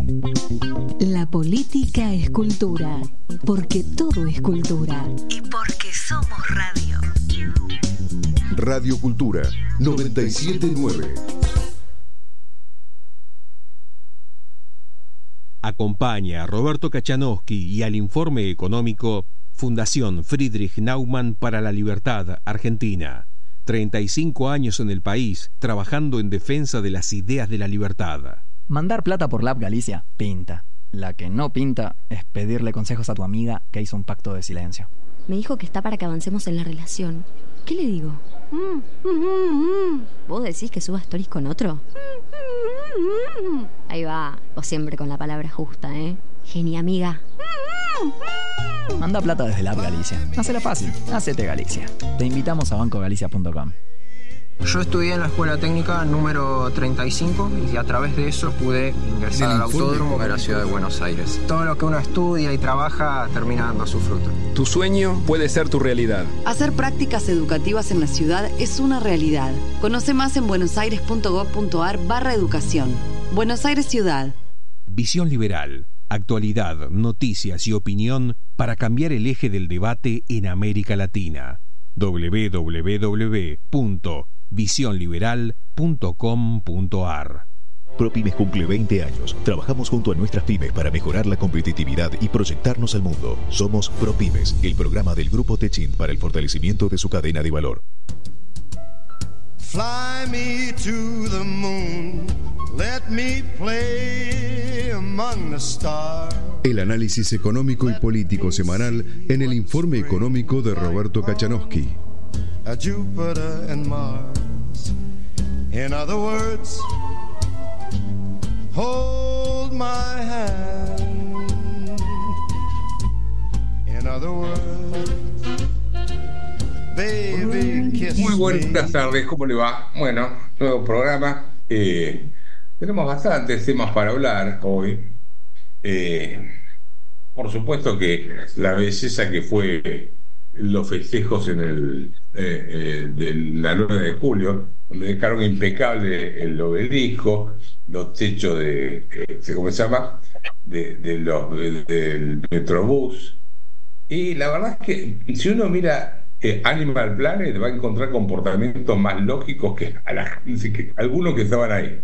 La política es cultura, porque todo es cultura. Y porque somos radio. Radio Cultura 979. Acompaña a Roberto Kachanowski y al informe económico Fundación Friedrich Naumann para la Libertad, Argentina. 35 años en el país, trabajando en defensa de las ideas de la libertad. Mandar plata por Lab Galicia pinta. La que no pinta es pedirle consejos a tu amiga que hizo un pacto de silencio. Me dijo que está para que avancemos en la relación. ¿Qué le digo? ¿Vos decís que suba stories con otro? Ahí va, vos siempre con la palabra justa, ¿eh? Genia, amiga. Manda plata desde Lab Galicia. Hacela fácil. Hacete Galicia. Te invitamos a bancogalicia.com. Yo estudié en la Escuela Técnica número 35 y a través de eso pude ingresar al Autódromo de la Ciudad de Buenos Aires. Todo lo que uno estudia y trabaja termina dando su fruto. Tu sueño puede ser tu realidad. Hacer prácticas educativas en la ciudad es una realidad. Conoce más en buenosaires.gov.ar/educación. Buenos Aires Ciudad. Visión Liberal. Actualidad, noticias y opinión para cambiar el eje del debate en América Latina. www.visionliberal.com.ar. ProPymes cumple 20 años. Trabajamos junto a nuestras pymes para mejorar la competitividad y proyectarnos al mundo. Somos ProPymes, el programa del Grupo Techint para el fortalecimiento de su cadena de valor. Fly me to the moon, let me play among the stars. El análisis económico y político semanal en el informe económico de Roberto Kachanowski. A Jupiter and Mars. In other words, hold my hand. In other words, baby, kiss me. Muy buenas tardes, ¿cómo le va? Bueno, nuevo programa. Tenemos bastantes temas para hablar hoy. Por supuesto que la belleza que fue los festejos en de la 9 de julio, donde dejaron impecable el obelisco, los techos ¿cómo se llama? Del Metrobús. Y la verdad es que si uno mira Animal Planet va a encontrar comportamientos más lógicos que algunos que estaban ahí.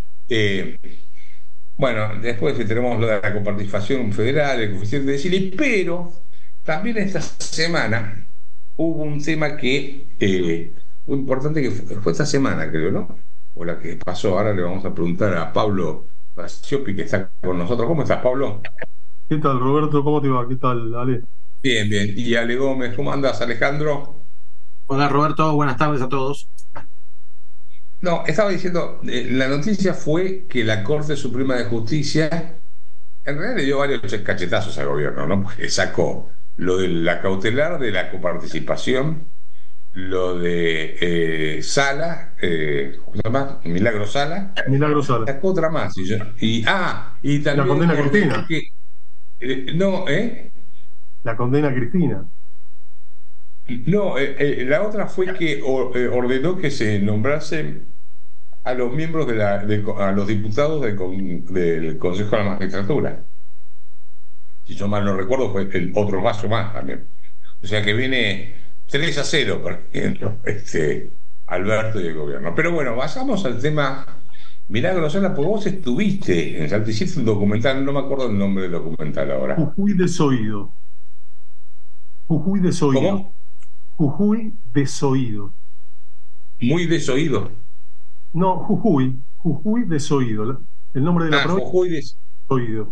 Bueno, después tenemos lo de la coparticipación federal, el coeficiente de Chile, pero también esta semana hubo un tema que muy importante, que fue esta semana, creo, ¿no? O la que pasó. Ahora le vamos a preguntar a Pablo Raciopi, que está con nosotros. ¿Cómo estás, Pablo? ¿Qué tal, Roberto? ¿Cómo te va? ¿Qué tal, Ale? Bien, bien. ¿Y Ale Gómez? ¿Cómo andas, Alejandro? Hola, Roberto. Buenas tardes a todos. No, estaba diciendo, la noticia fue que la Corte Suprema de Justicia en realidad le dio varios cachetazos al gobierno, ¿no? Porque sacó lo de la cautelar de la coparticipación, lo de Sala, ¿cómo se llama? Milagro Sala. Milagro Sala. Sacó otra más. Y también la condena a Cristina. La condena a Cristina. No, la otra fue que ordenó que se nombrase a los miembros a los diputados del Consejo de la Magistratura. Si yo mal no recuerdo, fue el otro paso más también. O sea que viene 3-0, por ejemplo, Alberto y el gobierno. Pero bueno, pasamos al tema Milagro Sala, porque vos estuviste en Salta, hiciste un documental, no me acuerdo el nombre del documental ahora. Jujuy desoído. Jujuy desoído. ¿Cómo? Jujuy desoído. Muy desoído. No, Jujuy desoído. El nombre de la provincia. Jujuy desoído.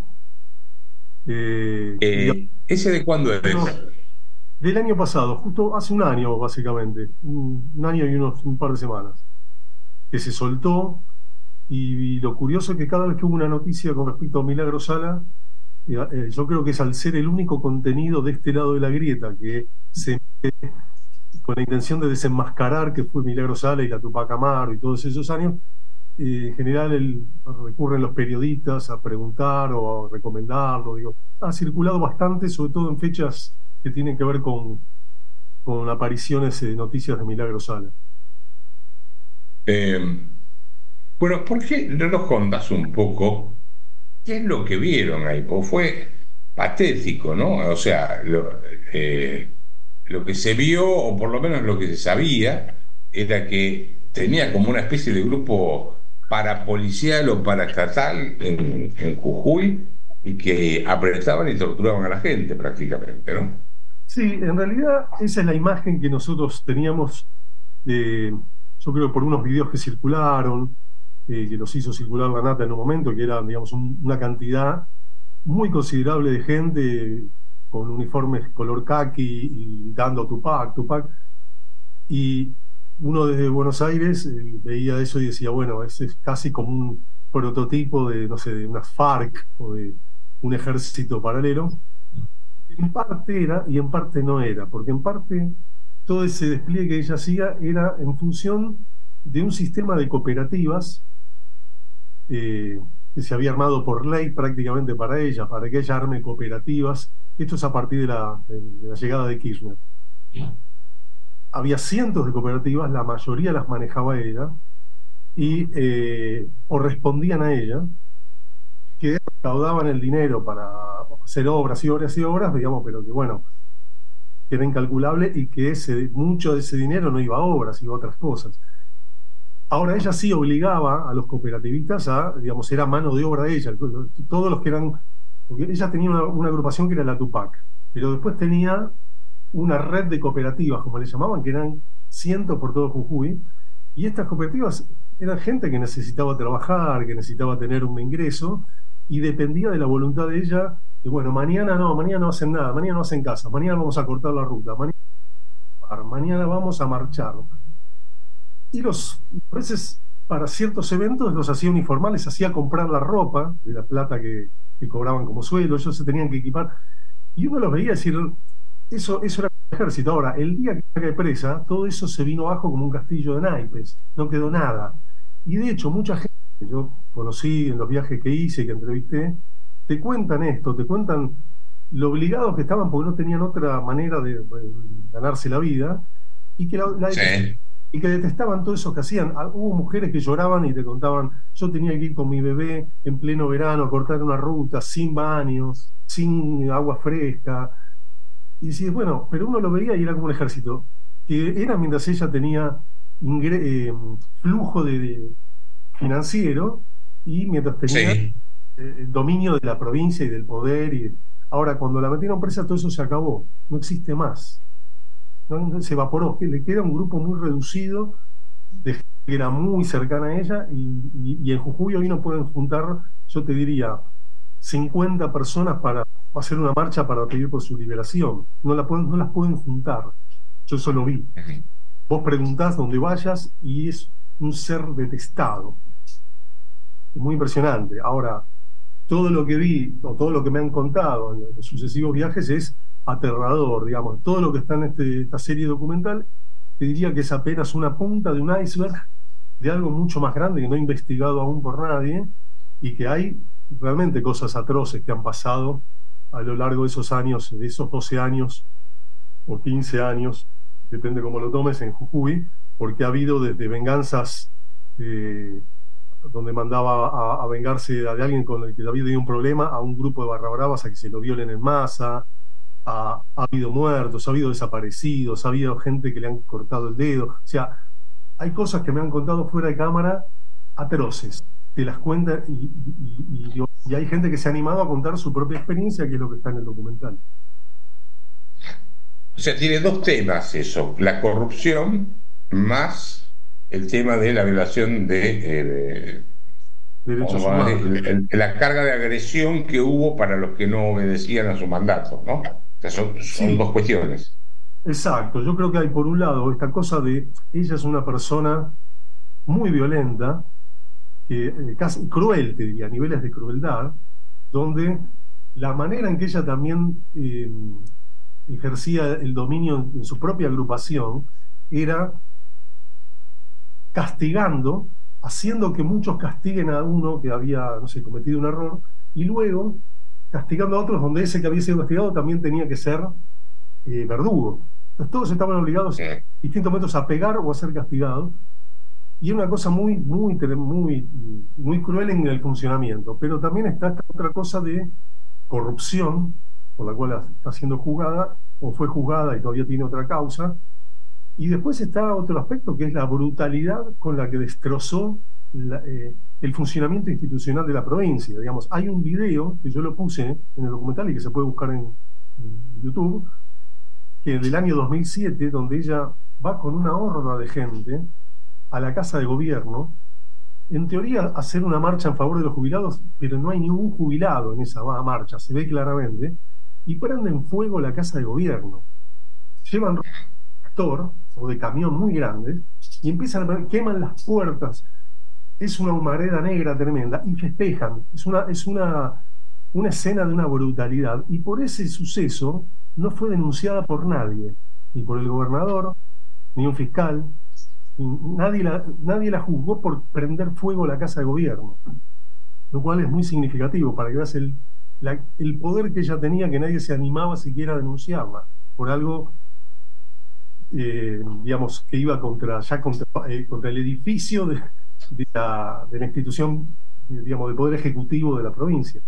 ¿Ese de cuándo es? Del año pasado, justo hace un año, básicamente. Un año y un par de semanas. Que se soltó. Y lo curioso es que cada vez que hubo una noticia con respecto a Milagro Sala, yo creo que es al ser el único contenido de este lado de la grieta que se con la intención de desenmascarar que fue Milagro Sala y la Tupac Amaru y todos esos años, en general recurren los periodistas a preguntar o a recomendarlo. Ha circulado bastante, sobre todo en fechas que tienen que ver con apariciones de noticias de Milagro Sala. Bueno, ¿por qué no nos contás un poco ¿qué es lo que vieron ahí? Pues fue patético, ¿no? O sea, lo que se vio, o por lo menos lo que se sabía, era que tenía como una especie de grupo parapolicial o paraestatal en Jujuy, y que apretaban y torturaban a la gente prácticamente, ¿no? Sí, en realidad esa es la imagen que nosotros teníamos, yo creo por unos videos que circularon, que los hizo circular la Nata en un momento, que era, digamos, una cantidad muy considerable de gente con uniformes color caqui y dando Tupac, y uno desde Buenos Aires veía eso y decía, bueno, ese es casi como un prototipo de, no sé, de una FARC o de un ejército paralelo. En parte era y en parte no era, porque en parte todo ese despliegue que ella hacía era en función de un sistema de cooperativas que se había armado por ley prácticamente para ella, para que ella arme cooperativas. Esto es a partir de la llegada de Kirchner. Había cientos de cooperativas, la mayoría las manejaba ella, y o respondían a ella, que recaudaban el dinero para hacer obras y obras y obras, digamos, pero que bueno, que era incalculable y que mucho de ese dinero no iba a obras, iba a otras cosas. Ahora ella sí obligaba a los cooperativistas a, digamos, era mano de obra de ella, todos los que eran, porque ella tenía una agrupación que era la Tupac, pero después tenía una red de cooperativas, como le llamaban, que eran cientos por todo Jujuy, y estas cooperativas eran gente que necesitaba trabajar, que necesitaba tener un ingreso, y dependía de la voluntad de ella, de bueno, mañana no hacen nada, mañana no hacen casa, mañana vamos a cortar la ruta, mañana vamos a marchar. Y a veces para ciertos eventos los hacía uniformales, hacía comprar la ropa de la plata que cobraban como sueldo, ellos se tenían que equipar, y uno los veía decir, eso era el ejército. Ahora, el día que cae presa, todo eso se vino abajo como un castillo de naipes, no quedó nada. Y de hecho, mucha gente que yo conocí en los viajes que hice y que entrevisté, te cuentan esto, te cuentan lo obligados que estaban porque no tenían otra manera de ganarse la vida, y que y que detestaban todo eso que hacían. Hubo mujeres que lloraban y te contaban, yo tenía que ir con mi bebé en pleno verano a cortar una ruta sin baños, sin agua fresca, y decís, bueno, pero uno lo veía y era como un ejército, que era mientras ella tenía flujo financiero, y mientras tenía el dominio de la provincia y del poder. Y ahora, cuando la metieron presa, todo eso se acabó, no existe más, ¿no? Se evaporó, que le queda un grupo muy reducido de gente que era muy cercana a ella, y en Jujuy hoy no pueden juntar, yo te diría, 50 personas para hacer una marcha para pedir por su liberación. No las pueden juntar. Yo eso lo vi. Vos preguntás donde vayas y es un ser detestado. Es muy impresionante. Ahora, todo lo que vi, o todo lo que me han contado en los sucesivos viajes es aterrador, digamos. Todo lo que está en esta serie documental, te diría que es apenas una punta de un iceberg de algo mucho más grande que no he investigado aún por nadie, y que hay realmente cosas atroces que han pasado a lo largo de esos años, de esos 12 años o 15 años, depende cómo lo tomes, en Jujuy, porque ha habido desde venganzas donde mandaba a vengarse de alguien con el que había tenido un problema, a un grupo de barra bravas a que se lo violen en masa, ha habido muertos, ha habido desaparecidos, ha habido gente que le han cortado el dedo. O sea, hay cosas que me han contado fuera de cámara atroces, te las cuentan, y hay gente que se ha animado a contar su propia experiencia, que es lo que está en el documental. O sea, tiene dos temas eso, la corrupción más el tema de la violación de derechos humanos, la carga de agresión que hubo para los que no obedecían a su mandato, ¿no? O sea, son dos cuestiones. Exacto, yo creo que hay por un lado esta cosa de, ella es una persona muy violenta, casi cruel, te diría, a niveles de crueldad, donde la manera en que ella también ejercía el dominio en su propia agrupación era castigando, haciendo que muchos castiguen a uno que había, no sé, cometido un error, y luego castigando a otros donde ese que había sido castigado también tenía que ser verdugo. Entonces todos estaban obligados en distintos momentos a pegar o a ser castigados, Y es una cosa muy cruel en el funcionamiento. Pero también está esta otra cosa de corrupción, por la cual está siendo juzgada, o fue juzgada y todavía tiene otra causa. Y después está otro aspecto, que es la brutalidad con la que destrozó el funcionamiento institucional de la provincia. Digamos, hay un video que yo lo puse en el documental y que se puede buscar en YouTube, que del año 2007, donde ella va con una horda de gente a la Casa de Gobierno, en teoría a hacer una marcha en favor de los jubilados, pero no hay ningún jubilado en esa marcha, se ve claramente, y prenden fuego la Casa de Gobierno. Llevan tractor o de camión muy grandes y empiezan a queman las puertas. Es una humareda negra tremenda y festejan. Es una escena de una brutalidad, y por ese suceso no fue denunciada por nadie, ni por el gobernador, ni un fiscal. Nadie la juzgó por prender fuego a la Casa de Gobierno, lo cual es muy significativo para que veas el poder que ella tenía, que nadie se animaba siquiera a denunciarla por algo, digamos, que iba contra el edificio de la institución, digamos, del poder ejecutivo de la provincia.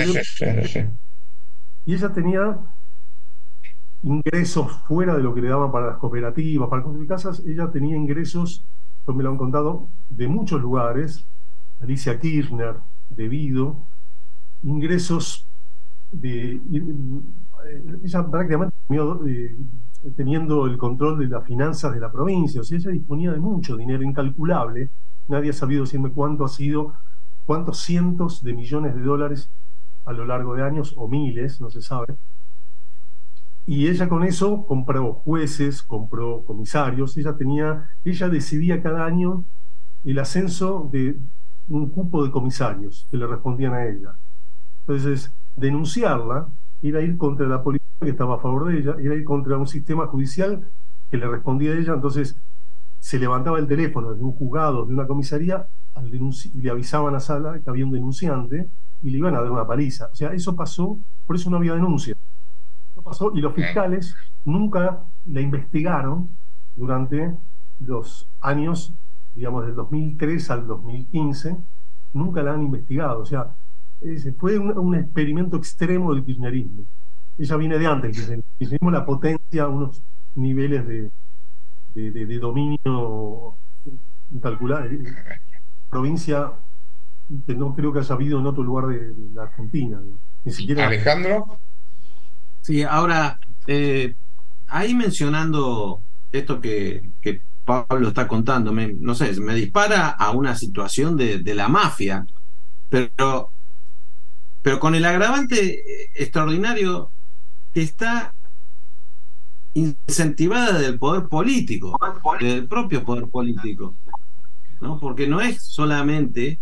Y ella tenía ingresos fuera de lo que le daban para las cooperativas, para construir casas. Ella tenía ingresos, pues me lo han contado, de muchos lugares. Alicia Kirchner, debido ingresos ella prácticamente teniendo el control de las finanzas de la provincia. O sea, ella disponía de mucho dinero incalculable. Nadie ha sabido decirme cuánto ha sido, cuántos cientos de millones de dólares a lo largo de años, o miles, no se sabe. Y ella con eso compró jueces, compró comisarios. Ella decidía cada año el ascenso de un cupo de comisarios que le respondían a ella. Entonces, denunciarla era ir contra la policía que estaba a favor de ella, era ir contra un sistema judicial que le respondía a ella. Entonces se levantaba el teléfono de un juzgado, de una comisaría, y le avisaban a Sala que había un denunciante y le iban a dar una paliza. O sea, eso pasó, por eso no había denuncia. Eso pasó, y los fiscales nunca la investigaron durante los años, digamos, del 2003 al 2015, nunca la han investigado. O sea, fue un experimento extremo del kirchnerismo. Ella viene de antes. El kirchnerismo la potencia a unos niveles de dominio incalculable. Provincia que no creo que haya habido en otro lugar de la Argentina. Ni siquiera. Alejandro. Sí, ahora, ahí mencionando esto que Pablo está contando, no sé, me dispara a una situación de la mafia, pero con el agravante extraordinario que está incentivada del poder político, del propio poder político, ¿no? Porque no es solamente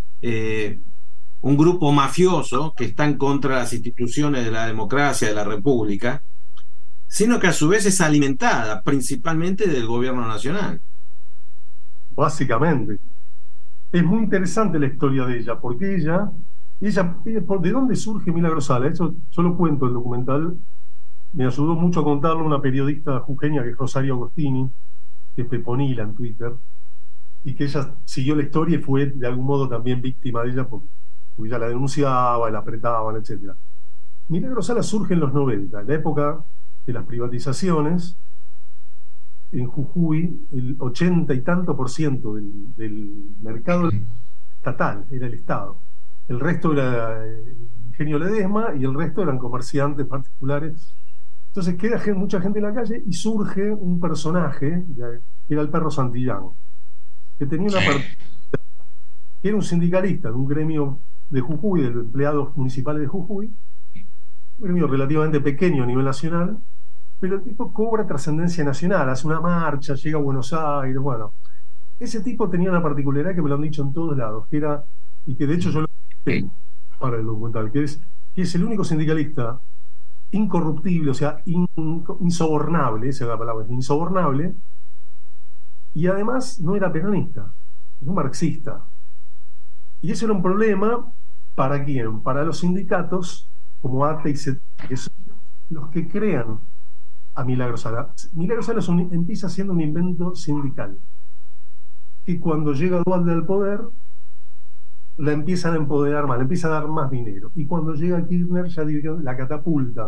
un grupo mafioso que está en contra de las instituciones de la democracia, de la república, sino que a su vez es alimentada principalmente del gobierno nacional. Básicamente. Es muy interesante la historia de ella, porque ella ¿de dónde surge Milagro Sala? Eso yo lo cuento en el documental. Me ayudó mucho a contarlo una periodista jujeña, que es Rosario Agostini, que es Peponila en Twitter, y que ella siguió la historia y fue de algún modo también víctima de ella, porque ella la denunciaba, la apretaban, etc. Milagro Sala surge en los 90, en la época de las privatizaciones. En Jujuy, el 80 y tanto % del mercado estatal era el Estado. El resto era el Ingenio Ledesma y el resto eran comerciantes particulares. Entonces queda mucha gente en la calle y surge un personaje, que era el Perro Santillán, que tenía una que era un sindicalista de un gremio de Jujuy, de los empleados municipales de Jujuy, un gremio relativamente pequeño a nivel nacional, pero el tipo cobra trascendencia nacional, hace una marcha, llega a Buenos Aires. Bueno, ese tipo tenía una particularidad que me lo han dicho en todos lados, que era, y que de hecho yo lo para el documental, que es el único sindicalista incorruptible, o sea, insobornable, esa es la palabra, insobornable, y además no era peronista, es un marxista. Y eso era un problema ¿para quién? Para los sindicatos como ATE y CET, que son los que crean a Milagro Sala. Milagro Sala empieza siendo un invento sindical. que cuando llega Duhalde al poder, la empiezan a empoderar más, le empieza a dar más dinero. Y cuando llega Kirchner, ya la catapultan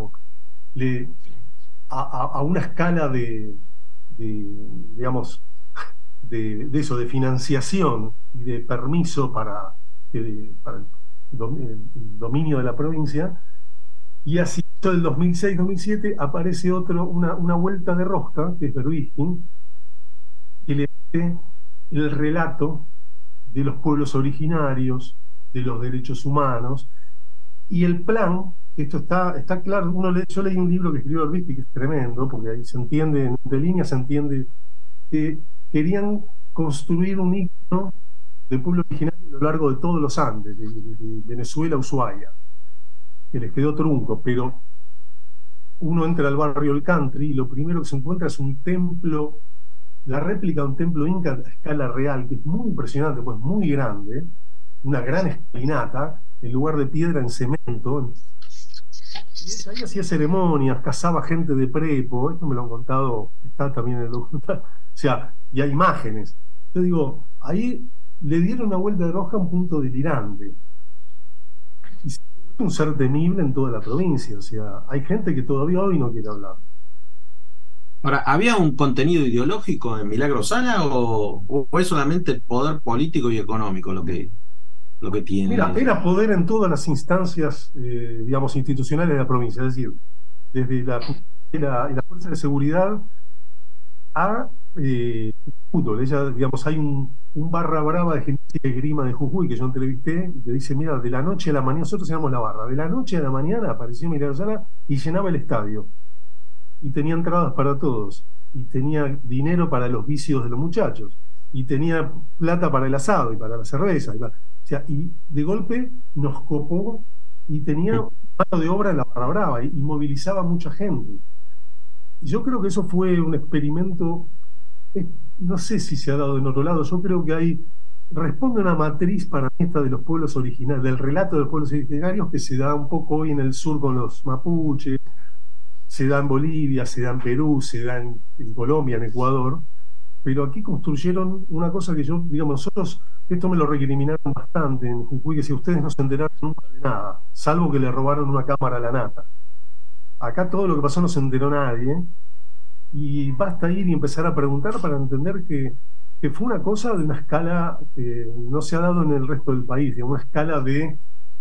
a una escala digamos, de eso, de financiación y de permiso para el dominio de la provincia. Y así, en el 2006-2007, aparece una vuelta de rosca, que es Berbisky, que le hace el relato de los pueblos originarios, de los derechos humanos, y el plan, que esto está claro, yo leí un libro que escribió Berbisky, que es tremendo, porque ahí se entiende, entre líneas se entiende, que querían construir un icono de pueblo originario a lo largo de todos los Andes, de Venezuela a Ushuaia, que les quedó trunco, pero uno entra al barrio El Country y lo primero que se encuentra es un templo, la réplica de un templo inca a escala real, que es muy impresionante, pues muy grande, una gran escalinata, en lugar de piedra en cemento. Y ahí hacía ceremonias, cazaba gente de prepo, esto me lo han contado, está también en el documental, o sea, y hay imágenes. Yo digo, ahí le dieron una vuelta de rosca a un punto delirante. Y es un ser temible en toda la provincia, o sea, hay gente que todavía hoy no quiere hablar. Ahora, ¿había un contenido ideológico en Milagro Sala o es solamente poder político y económico lo que tiene? Mira, era poder en todas las instancias, digamos, institucionales de la provincia, es decir, desde la fuerza de seguridad a fútbol. Ella, digamos, hay un barra brava de gimnasia y esgrima de Jujuy que yo entrevisté y que dice, mira, de la noche a la mañana, nosotros éramos la barra, de la noche a la mañana apareció Milagro Sala y llenaba el estadio. Y tenía entradas para todos, y tenía dinero para los vicios de los muchachos, y tenía plata para el asado y para la cerveza. O sea, y de golpe nos copó y tenía mano de obra en la barra brava y movilizaba a mucha gente. Y yo creo que eso fue un experimento, no sé si se ha dado en otro lado, yo creo que responde a una matriz para mí esta de los pueblos originarios, del relato de los pueblos originarios que se da un poco hoy en el sur con los mapuches, se da en Bolivia, se da en Perú, se da en Colombia, en Ecuador, pero aquí construyeron una cosa que yo, digamos, nosotros, esto me lo recriminaron bastante en Jujuy, que si ustedes no se enteraron nunca de nada, salvo que le robaron una cámara a la nata. Acá todo lo que pasó no se enteró nadie, y basta ir y empezar a preguntar para entender que fue una cosa de una escala que no se ha dado en el resto del país, de una escala de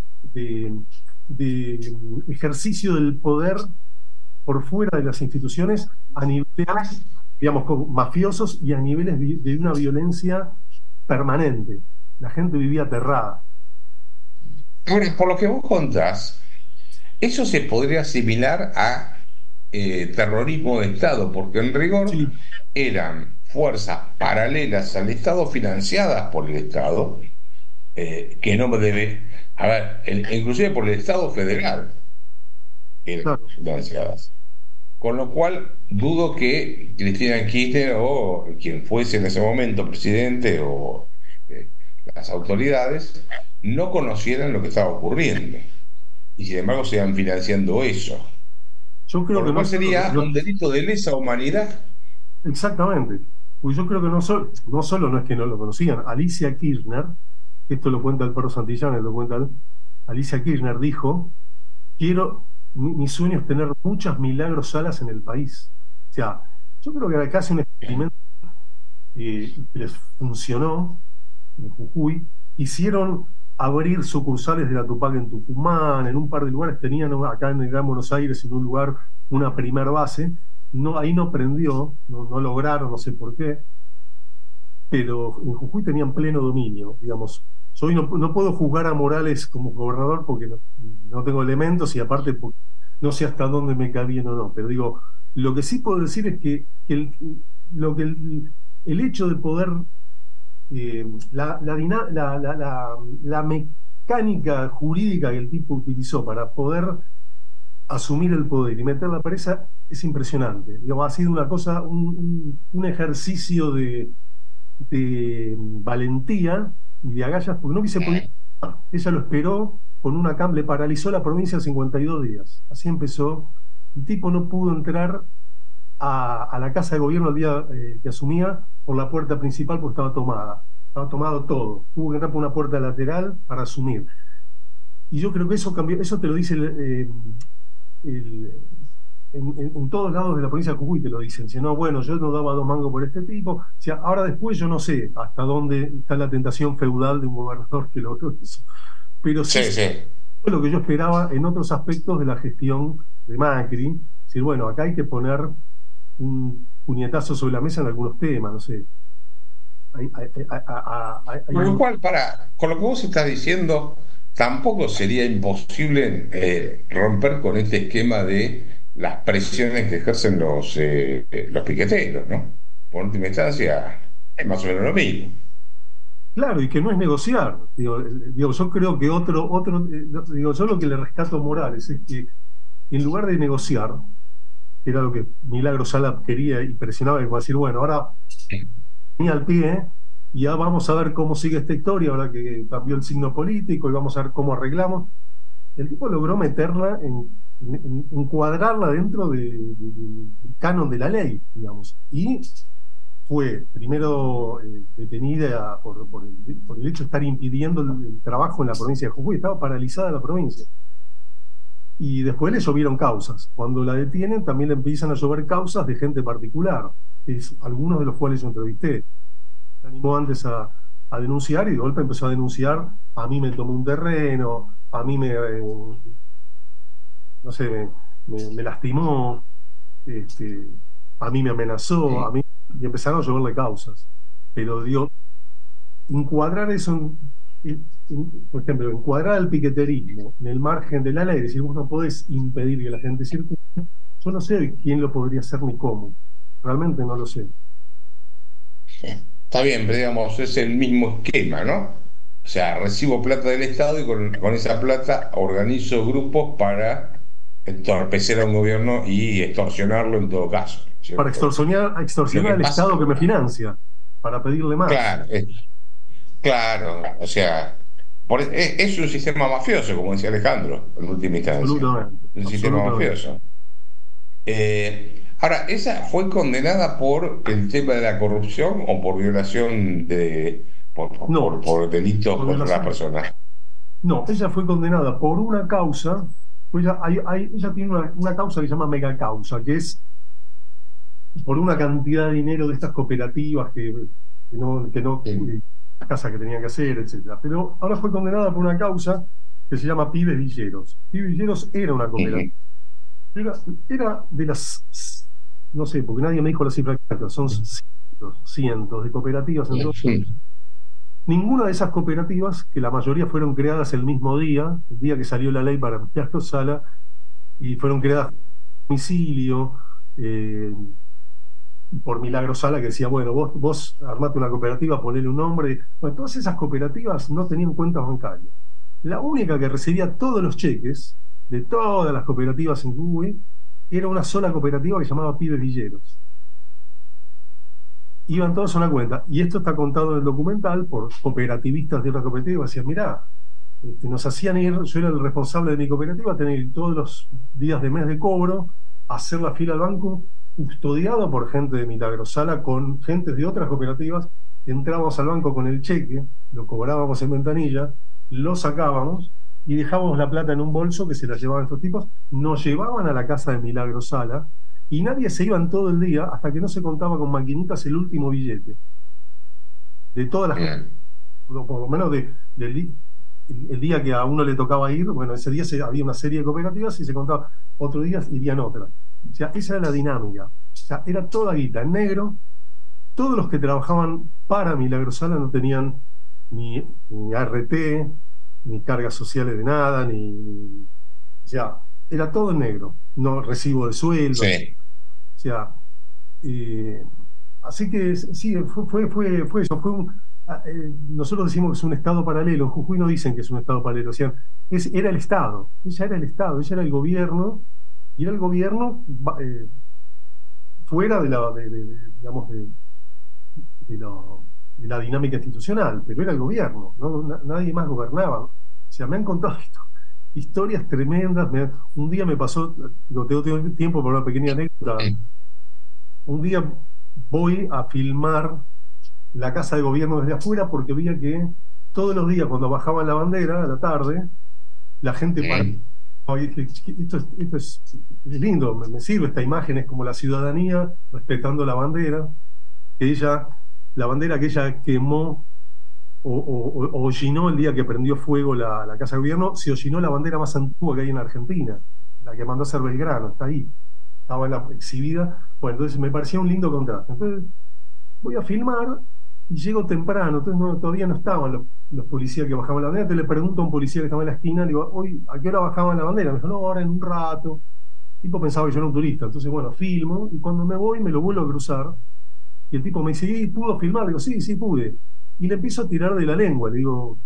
ejercicio del poder por fuera de las instituciones a niveles, digamos, mafiosos y a niveles de una violencia permanente. La gente vivía aterrada. Ahora, por lo que vos contás, eso se podría asimilar a terrorismo de Estado, porque en rigor eran fuerzas paralelas al Estado, financiadas por el Estado, que no debe, a ver, inclusive por el Estado federal, eran financiadas. Con lo cual dudo que Cristina Kirchner o quien fuese en ese momento presidente o las autoridades no conocieran lo que estaba ocurriendo y sin embargo sigan financiando eso. Yo creo que no sería un delito de lesa humanidad. Exactamente, pues yo creo que no solo no es que no lo conocían. Alicia Kirchner, esto lo cuenta el perro Santillán, lo cuenta Alicia Kirchner, dijo: mi sueño es tener muchas Milagro Salas en el país. O sea, yo creo que era casi un experimento que les funcionó en Jujuy. Hicieron abrir sucursales de la Tupac en Tucumán, en un par de lugares tenían, acá en el Gran Buenos Aires, en un lugar, una primer base. Ahí no prendió, no lograron, no sé por qué, pero en Jujuy tenían pleno dominio, digamos. Yo hoy no puedo juzgar a Morales como gobernador porque no tengo elementos y aparte no sé hasta dónde me cae bien o no, pero digo, lo que sí puedo decir es que el hecho de poder, la mecánica jurídica que el tipo utilizó para poder asumir el poder y meter la presa es impresionante. Digamos, ha sido una cosa, un ejercicio de valentía y de agallas, porque no hubiese podido. Ella lo esperó con una le paralizó la provincia en 52 días. Así empezó. El tipo no pudo entrar a la casa de gobierno el día que asumía por la puerta principal porque estaba tomada. Estaba tomado todo. Tuvo que entrar por una puerta lateral para asumir. Y yo creo que eso cambió. Eso te lo dice en todos lados de la provincia de Jujuy te lo dicen. Si no, bueno, yo no daba 2 mangos por este tipo. O sea, ahora después yo no sé hasta dónde está la tentación feudal de un gobernador que logró eso. Pero sí, fue lo que yo esperaba en otros aspectos de la gestión de Macri. Es decir, bueno, acá hay que poner un puñetazo sobre la mesa en algunos temas, no sé. Con lo cual, con lo que vos estás diciendo, tampoco sería imposible romper con este esquema de las presiones que ejercen los piqueteros, ¿no? Por última instancia, es más o menos lo mismo. Claro, y que no es negociar. Digo, yo creo que yo lo que le rescato a Morales es que en lugar de negociar, que era lo que Milagro Sala quería y presionaba, y decir, bueno, ahora venía al pie y ya vamos a ver cómo sigue esta historia, ahora que cambió el signo político y vamos a ver cómo arreglamos. El tipo logró meterla, encuadrarla dentro del canon de la ley, digamos. Y fue primero detenida por el hecho de estar impidiendo el trabajo en la provincia de Jujuy. Estaba paralizada la provincia. Y después le llovieron causas. Cuando la detienen, también le empiezan a llover causas de gente particular, algunos de los cuales yo entrevisté. Se animó antes a denunciar y de golpe empezó a denunciar: a mí me tomó un terreno, a mí me lastimó, a mí me amenazó, a mí, y empezaron a lloverle causas. Pero encuadrar eso por ejemplo, encuadrar el piqueterismo en el margen de la ley, es decir, vos no podés impedir que la gente circule. Yo no sé quién lo podría hacer ni cómo, realmente no lo sé. Está bien, pero digamos, es el mismo esquema, ¿no? O sea, recibo plata del Estado y con esa plata organizo grupos para entorpecer a un gobierno y extorsionarlo en todo caso, ¿cierto? Para extorsionar al Estado que me financia, para pedirle más. Claro, o sea, es un sistema mafioso, como decía Alejandro, en última instancia. Absolutamente. Un sistema mafioso. Ahora, ¿esa fue condenada por el tema de la corrupción o por violación por delitos contra la persona? No, ella fue condenada por una causa. Pues ella tiene una causa que se llama mega causa, que es por una cantidad de dinero de estas cooperativas que las casas que tenían que hacer, etcétera. Pero ahora fue condenada por una causa que se llama Pibes Villeros. Pibes Villeros era una cooperativa. Era de las, no sé, porque nadie me dijo la cifra exacta, son cientos de cooperativas en todo el mundo. Ninguna de esas cooperativas, que la mayoría fueron creadas el mismo día, el día que salió la ley para Milagro Sala, y fueron creadas por domicilio, por Milagro Sala, que decía, bueno, vos armate una cooperativa, ponele un nombre. Bueno, todas esas cooperativas no tenían cuentas bancarias. La única que recibía todos los cheques de todas las cooperativas en Jujuy era una sola cooperativa que se llamaba Pibes Villeros. Iban todos a una cuenta, y esto está contado en el documental por cooperativistas de otra cooperativa. Decían, mirá, nos hacían ir, yo era el responsable de mi cooperativa, tener que ir todos los días de mes de cobro, hacer la fila al banco, custodiado por gente de Milagro Sala, con gente de otras cooperativas. Entrábamos al banco con el cheque, lo cobrábamos en ventanilla, lo sacábamos y dejábamos la plata en un bolso que se la llevaban estos tipos, nos llevaban a la casa de Milagro Sala, y nadie se iban todo el día hasta que no se contaba con maquinitas el último billete de todas las cosas. Por lo menos el día que a uno le tocaba ir, bueno, ese día había una serie de cooperativas y se contaba, otro día irían otras. O sea, esa era la dinámica. O sea, era toda guita en negro. Todos los que trabajaban para Milagro Sala no tenían ni ART, ni cargas sociales de nada, o sea, era todo en negro, no recibo de sueldo. Sí. O sea, así que sí, fue eso. Nosotros decimos que es un estado paralelo. En Jujuy no dicen que es un estado paralelo. O sea, era el Estado. Ella era el Estado, ella era el gobierno, y era el gobierno fuera de la dinámica institucional, pero era el gobierno, ¿no? Nadie más gobernaba. O sea, me han contado historias tremendas. Un día me pasó, tengo tiempo para una pequeña anécdota. un día voy a filmar la casa de gobierno desde afuera porque veía que todos los días cuando bajaban la bandera a la tarde, la gente paraba. Y dije, esto es lindo, me sirve esta imagen, es como la ciudadanía respetando la bandera, la bandera que ella quemó o hollinó el día que prendió fuego la casa de gobierno, se hollinó la bandera más antigua que hay en Argentina, la que mandó a hacer Belgrano, está ahí, estaba exhibida. Bueno, entonces me parecía un lindo contraste. Entonces voy a filmar y llego temprano, entonces todavía no estaban los policías que bajaban la bandera. Entonces le pregunto a un policía que estaba en la esquina, le digo, hoy, ¿a qué hora bajaban la bandera? Me dijo, no, ahora en un rato. El tipo pensaba que yo era un turista, entonces bueno, filmo, y cuando me voy me lo vuelvo a cruzar, y el tipo me dice, ¿y pudo filmar? Le digo, sí, pude. Y le empiezo a tirar de la lengua, le digo,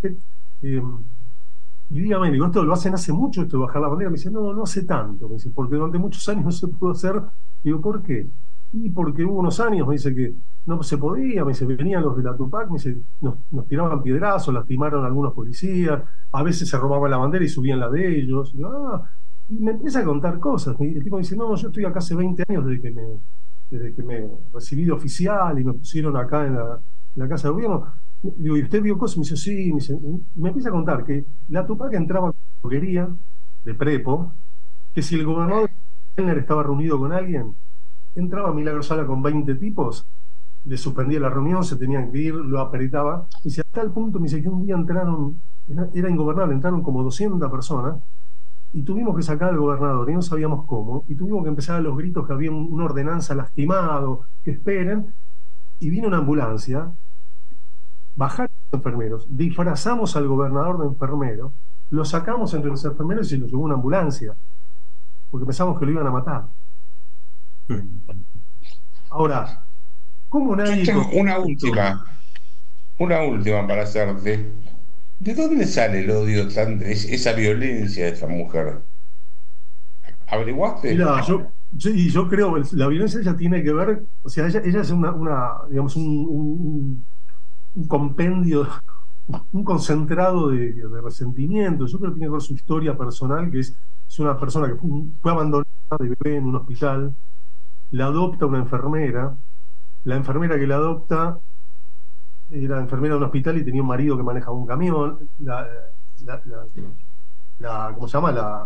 y dígame, le digo, ¿esto lo hacen hace mucho, esto de bajar la bandera? Me dice, no hace tanto, me dice, porque durante muchos años no se pudo hacer. Le digo, ¿por qué? Y porque hubo unos años, me dice, que no se podía, me dice, venían los de la Tupac, me dice, nos tiraban piedrazos, lastimaron a algunos policías, a veces se robaban la bandera y subían la de ellos. Y me empieza a contar cosas. El tipo me dice, no, yo estoy acá hace 20 años desde que me recibí de oficial y me pusieron acá en la casa de gobierno. Digo, ¿y usted vio cosas? Me dice, sí. Me empieza a contar que la Tupac entraba a la droguería de prepo, que si el gobernador estaba reunido con alguien, entraba Milagro Sala con 20 tipos, le suspendía la reunión, se tenían que ir, lo apretaba. Y dice, a tal punto, me dice que un día entraron, era ingobernable, entraron como 200 personas, y tuvimos que sacar al gobernador, y no sabíamos cómo, y tuvimos que empezar a los gritos que había una ordenanza lastimado, que esperen, y vino una ambulancia, bajaron los enfermeros, disfrazamos al gobernador de enfermero, lo sacamos entre los enfermeros y lo llevó una ambulancia, porque pensamos que lo iban a matar. Ahora, ¿cómo nadie... Una última para hacerte. ¿De dónde sale el odio, esa violencia de esa mujer? ¿Averiguaste? Mira, yo creo que la violencia ella tiene que ver, o sea, ella es digamos, un compendio, un concentrado de resentimiento. Yo creo que tiene que ver su historia personal, que es una persona que fue abandonada de bebé en un hospital, la adopta una enfermera, la enfermera que la adopta era enfermera de un hospital y tenía un marido que manejaba un camión, ¿cómo se llama? La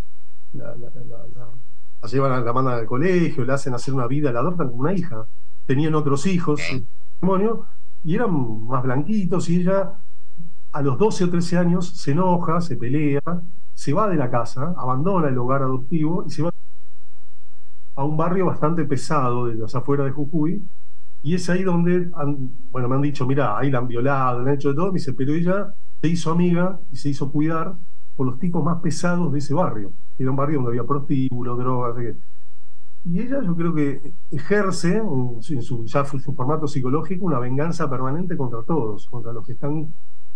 llevan, la mandan al colegio, le hacen hacer una vida, la adoptan como una hija. Tenían otros hijos, matrimonio, y eran más blanquitos, y ella a los 12 o 13 años se enoja, se pelea, se va de la casa, abandona el hogar adoptivo y se va a un barrio bastante pesado de las afueras de Jujuy, y es ahí donde me han dicho, mira, ahí la han violado, le han hecho de todo. Me dice, pero ella se hizo amiga y se hizo cuidar por los tipos más pesados de ese barrio. Era un barrio donde había prostíbulos, drogas, así que... Y ella, yo creo que ejerce en su formato psicológico una venganza permanente contra todos, contra los que están,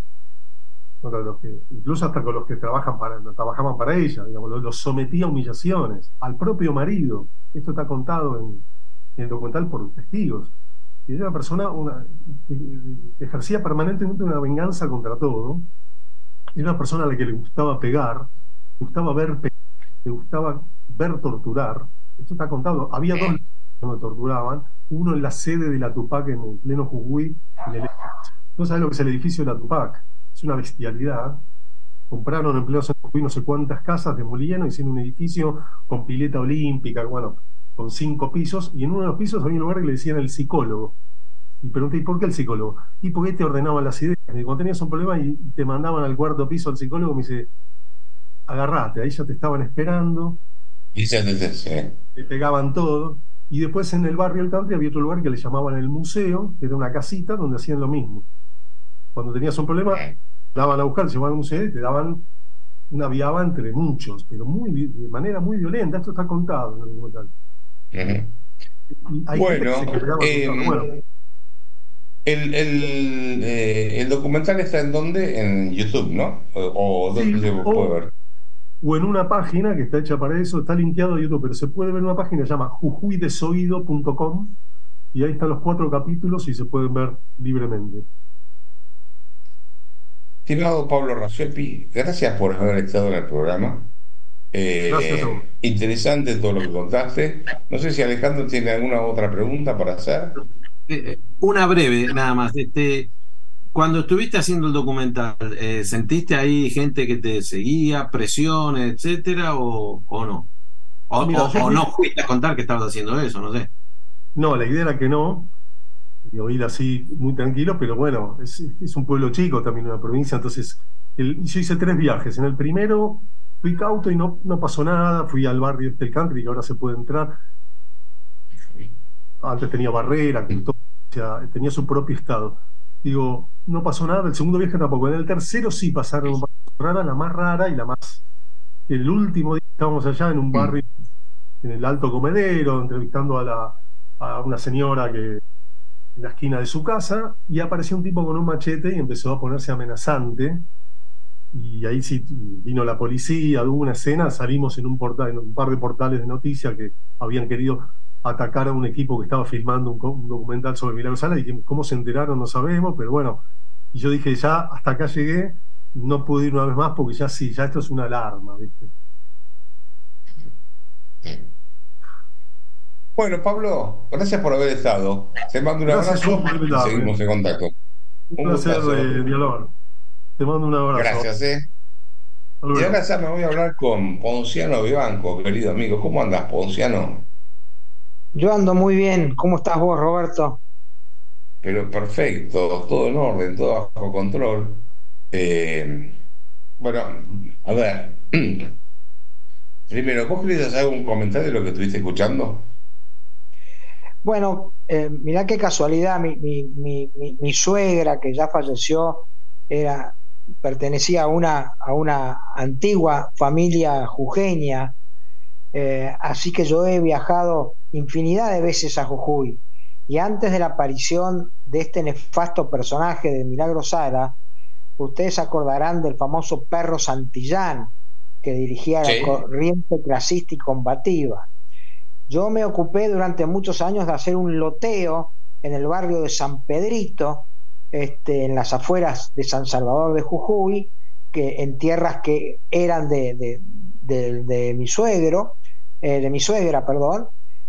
incluso hasta con los que trabajaban para ella, digamos, los sometía a humillaciones, al propio marido. Esto está contado en el documental por testigos. Y era una persona que ejercía permanentemente una venganza contra todo. Era una persona a la que le gustaba pegar, le gustaba ver torturar. Esto está contado. Había dos que me torturaban, uno en la sede de la Tupac en el pleno Jujuy. No sabes lo que es el edificio de la Tupac, es una bestialidad. Compraron en pleno Jujuy no sé cuántas casas, demolieron, hicieron un edificio con pileta olímpica, bueno, con 5 pisos, y en uno de los pisos había un lugar que le decían el psicólogo. Y pregunté, ¿y por qué el psicólogo? ¿Y por qué te ordenaban las ideas? Y cuando tenías un problema y te mandaban al 4.º piso al psicólogo, me dice, agarrate, ahí ya te estaban esperando. Y te pegaban todo. Y después en el barrio del country había otro lugar que le llamaban el museo, que era una casita donde hacían lo mismo. Cuando tenías un problema, daban a buscar, se llevaban al museo y te daban una viaba entre muchos, pero de manera muy violenta. Esto está contado en el documental. El documental está en dónde? En YouTube, ¿no? ¿O dónde se puede ver? O en una página que está hecha para eso, está linkeado a YouTube, pero se puede ver en una página que se llama jujuydesoido.com, y ahí están los 4 capítulos y se pueden ver libremente. Estimado Pablo Rasuepi, gracias por haber estado en el programa. Interesante todo lo que contaste. No sé si Alejandro tiene alguna otra pregunta para hacer. Una breve, nada más. Cuando estuviste haciendo el documental, ¿sentiste ahí gente que te seguía, presiones, etcétera, o no? O no fuiste a contar que estabas haciendo eso, no sé. No, la idea era que no. Yo ir así muy tranquilo, pero bueno, es un pueblo chico también, una provincia, entonces yo hice 3 viajes. En el primero fui cauto y no pasó nada. Fui al barrio del country, que ahora se puede entrar. Antes tenía barrera, tenía su propio estado. Digo, no pasó nada. El segundo viaje tampoco. En el tercero sí pasaron raras, la más rara y la más... El último día estábamos allá en un barrio, en el Alto Comedero, entrevistando a una señora que en la esquina de su casa, y apareció un tipo con un machete y empezó a ponerse amenazante. Y ahí sí vino la policía, hubo una escena, salimos en un par de portales de noticias que habían querido atacar a un equipo que estaba filmando un documental sobre Milagro Sala, y cómo se enteraron no sabemos, pero bueno, y yo dije, ya hasta acá llegué, no pude ir una vez más porque ya esto es una alarma, ¿viste? Bueno, Pablo, gracias por haber estado. Te mando un abrazo y seguimos en contacto. Un placer dialogar. Te mando un abrazo. Gracias, Y ahora ya me voy a hablar con Ponciano Vivanco, querido amigo. ¿Cómo andas, Ponciano? Yo ando muy bien. ¿Cómo estás vos, Roberto? Pero perfecto, todo en orden, todo bajo control. Bueno, a ver. Primero, ¿vos querés hacer algún comentario de lo que estuviste escuchando? Bueno, mirá qué casualidad. Mi suegra, que ya falleció, pertenecía a una antigua familia jujeña, así que yo he viajado infinidad de veces a Jujuy, y antes de la aparición de este nefasto personaje de Milagro Sala, ustedes se acordarán del famoso Perro Santillán, que dirigía la corriente clasista y combativa. Yo me ocupé durante muchos años de hacer un loteo en el barrio de San Pedrito, en las afueras de San Salvador de Jujuy, que en tierras que eran de mi suegro, de mi suegra, perdón,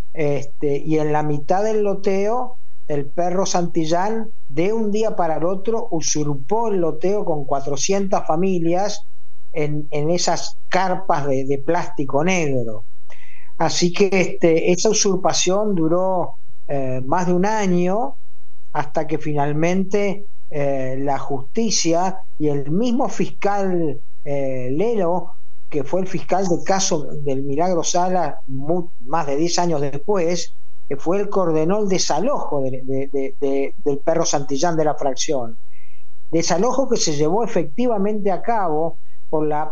y en la mitad del loteo el Perro Santillán de un día para el otro usurpó el loteo con 400 familias en esas carpas de plástico negro. Así que esa usurpación duró más de un año, hasta que finalmente la justicia y el mismo fiscal Lelo, que fue el fiscal del caso del Milagro Sala más de 10 años después, que fue el que ordenó el desalojo del Perro Santillán de la fracción. Desalojo que se llevó efectivamente a cabo por la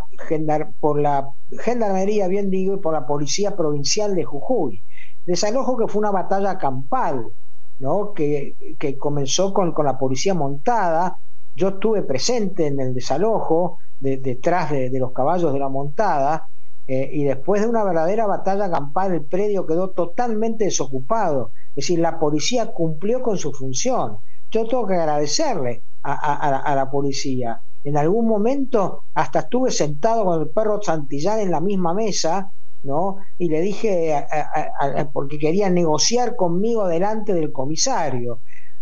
Gendarmería, bien digo, y por la Policía Provincial de Jujuy. Desalojo que fue una batalla campal, ¿no? que comenzó con la policía montada. Yo estuve presente en el desalojo, detrás de los caballos de la montada, y después de una verdadera batalla campal el predio quedó totalmente desocupado. Es decir, la policía cumplió con su función. Yo tengo que agradecerle a la policía. En algún momento hasta estuve sentado con el Perro Santillán en la misma mesa, ¿no? Y le dije, porque quería negociar conmigo delante del comisario,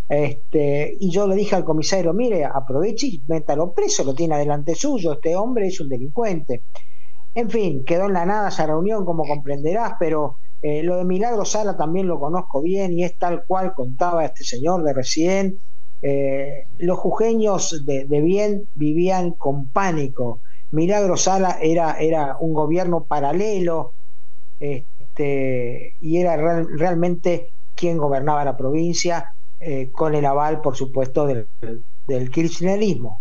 y yo le dije al comisario, mire, aproveche y métalo preso, lo tiene delante suyo, este hombre es un delincuente. En fin, quedó en la nada esa reunión, como comprenderás, pero lo de Milagro Sala también lo conozco bien, y es tal cual contaba este señor de recién. Los jujeños de bien vivían con pánico. Milagro Sala era un gobierno paralelo, y era realmente quien gobernaba la provincia, con el aval, por supuesto, del kirchnerismo.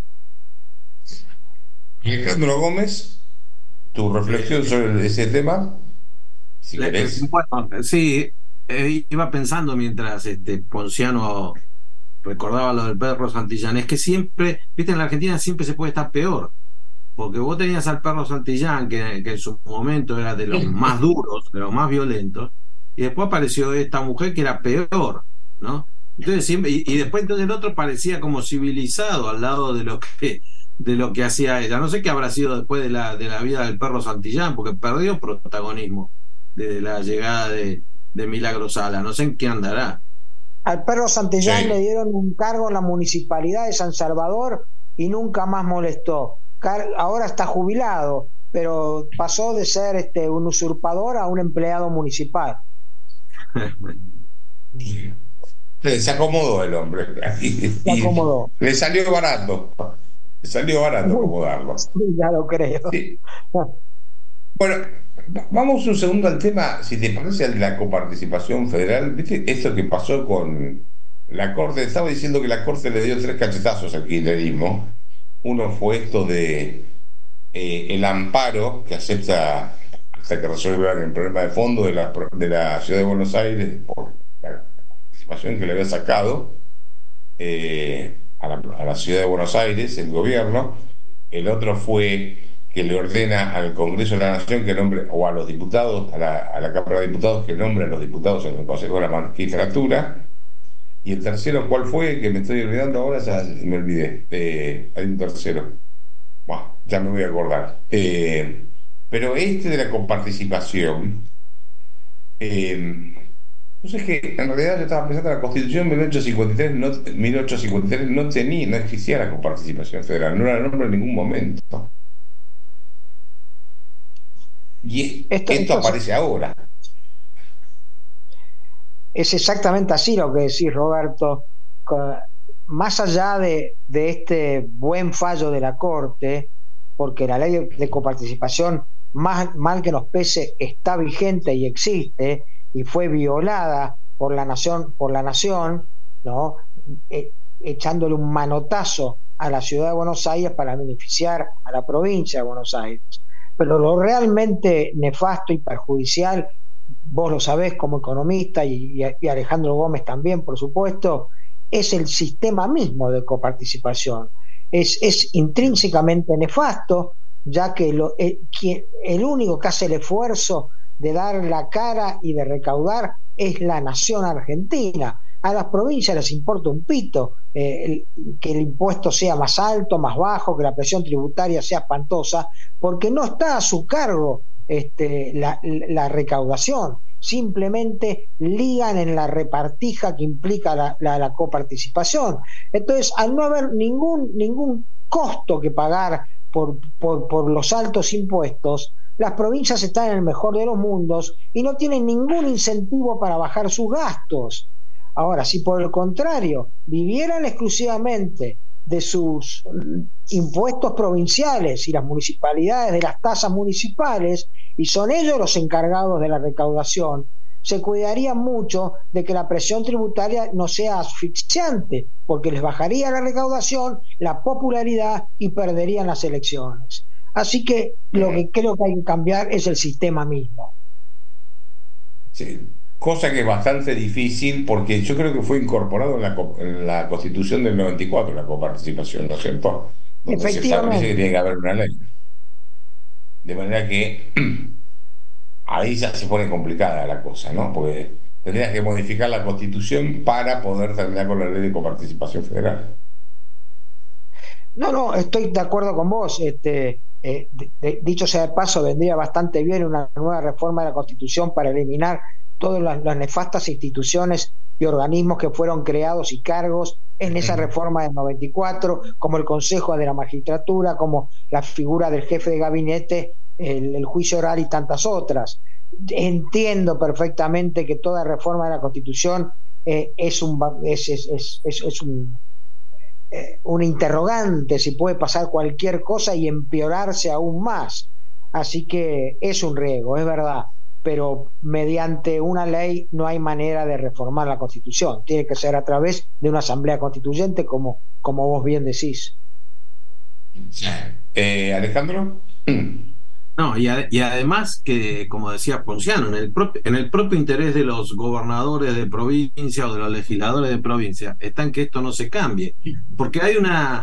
Alejandro Gómez, tu reflexión sobre ese tema, si querés. Bueno, sí, iba pensando mientras Ponciano recordaba lo del Perro Santillán. Es que siempre, viste, en la Argentina siempre se puede estar peor, porque vos tenías al Perro Santillán, que en su momento era de los más duros, de los más violentos, y después apareció esta mujer que era peor, ¿no? Entonces siempre, y después entonces el otro parecía como civilizado al lado de lo que de lo que hacía ella. No sé qué habrá sido después de la vida del perro Santillán, porque perdió protagonismo desde la llegada de Milagro Sala. No sé en qué andará. Al perro Santillán le dieron un cargo en la municipalidad de San Salvador y nunca más molestó. Ahora está jubilado, pero pasó de ser un usurpador a un empleado municipal. Se acomodó el hombre. Se acomodó. Le salió barato. Acomodarlo. Sí, ya lo creo. Sí. Bueno, vamos un segundo al tema, si te parece, de la coparticipación federal. ¿Viste esto que pasó con la Corte? Estaba diciendo que la Corte le dio 3 cachetazos al kirchnerismo. Uno fue esto de el amparo que acepta hasta que resuelvan el problema de fondo de la Ciudad de Buenos Aires por la participación que le había sacado a la Ciudad de Buenos Aires el gobierno. El otro fue que le ordena al Congreso de la Nación que nombre, o a los diputados, a la Cámara de Diputados, que nombre a los diputados en el Consejo de la Magistratura. Y el tercero, ¿cuál fue? Que me estoy olvidando ahora, ya me olvidé. Hay un tercero. Bueno, ya me voy a acordar. Pero de la coparticipación, no sé, que en realidad yo estaba pensando, la Constitución de 1853 no existía la coparticipación federal, no la nombra en ningún momento. Y esto aparece ahora. Es exactamente así lo que decís, Roberto. Más allá de este buen fallo de la Corte, porque la ley de coparticipación, mal que nos pese, está vigente y existe, y fue violada por la nación, ¿no? Echándole un manotazo a la Ciudad de Buenos Aires para beneficiar a la provincia de Buenos Aires. Pero lo realmente nefasto y perjudicial, vos lo sabés como economista, y Alejandro Gómez también, por supuesto, es el sistema mismo de coparticipación. Es intrínsecamente nefasto, ya que el único que hace el esfuerzo de dar la cara y de recaudar es la nación argentina. A las provincias les importa un pito que el impuesto sea más alto, más bajo, que la presión tributaria sea espantosa, porque no está a su cargo la recaudación. Simplemente ligan en la repartija que implica la coparticipación. Entonces, al no haber ningún costo que pagar por los altos impuestos, las provincias están en el mejor de los mundos y no tienen ningún incentivo para bajar sus gastos. Ahora, si por el contrario vivieran exclusivamente de sus impuestos provinciales y las municipalidades de las tasas municipales, y son ellos los encargados de la recaudación, se cuidarían mucho de que la presión tributaria no sea asfixiante, porque les bajaría la recaudación, la popularidad y perderían las elecciones. Así que lo que creo que hay que cambiar es el sistema mismo. Sí. Cosa que es bastante difícil, porque yo creo que fue incorporado en la Constitución del 94, la coparticipación, ¿no es cierto? Donde se establece que tiene que haber una ley. De manera que ahí ya se pone complicada la cosa, ¿no? Porque tendrías que modificar la Constitución para poder terminar con la ley de coparticipación federal. No, estoy de acuerdo con vos. Dicho sea de paso, vendría bastante bien una nueva reforma de la Constitución para eliminar todas las nefastas instituciones y organismos que fueron creados y cargos en esa reforma del 94, como el Consejo de la Magistratura, como la figura del jefe de gabinete, el juicio oral y tantas otras. Entiendo perfectamente que toda reforma de la Constitución es un interrogante, si puede pasar cualquier cosa y empeorarse aún más. Así que es un riesgo, es verdad, pero mediante una ley no hay manera de reformar la Constitución. Tiene que ser a través de una asamblea constituyente, como vos bien decís. Alejandro. No, y además que, como decía Ponciano, en el propio interés de los gobernadores de provincia o de los legisladores de provincia está en que esto no se cambie, porque hay una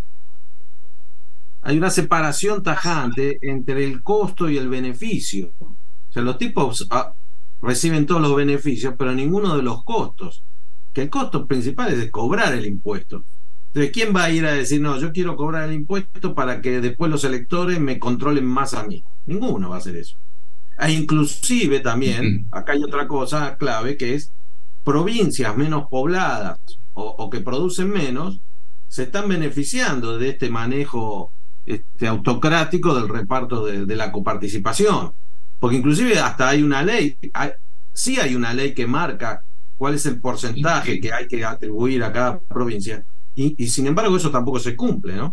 separación tajante entre el costo y el beneficio. O sea, los tipos reciben todos los beneficios, pero ninguno de los costos, que el costo principal es de cobrar el impuesto. Entonces, ¿quién va a ir a decir, no, yo quiero cobrar el impuesto para que después los electores me controlen más a mí? Ninguno va a hacer eso. E inclusive también, acá hay otra cosa clave, que es provincias menos pobladas o que producen menos, se están beneficiando de este manejo autocrático del reparto de la coparticipación. Porque inclusive hasta hay una ley, sí hay una ley que marca cuál es el porcentaje que hay que atribuir a cada provincia, y sin embargo eso tampoco se cumple, ¿no?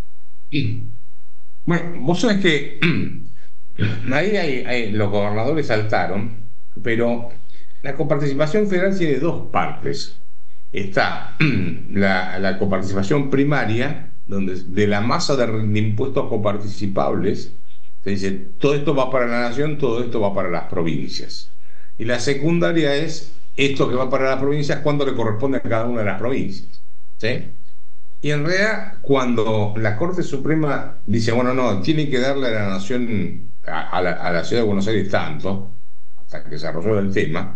Bueno, vos sabés que ahí los gobernadores saltaron, pero la coparticipación federal tiene dos partes. Está la coparticipación primaria, donde de la masa de impuestos coparticipables se dice todo esto va para la nación, todo esto va para las provincias. Y la secundaria es esto que va para las provincias, cuánto le corresponde a cada una de las provincias, ¿sí? Y en realidad, cuando la Corte Suprema dice, bueno, no, tiene que darle a la nación, a la ciudad de Buenos Aires tanto, hasta que se resuelva el tema,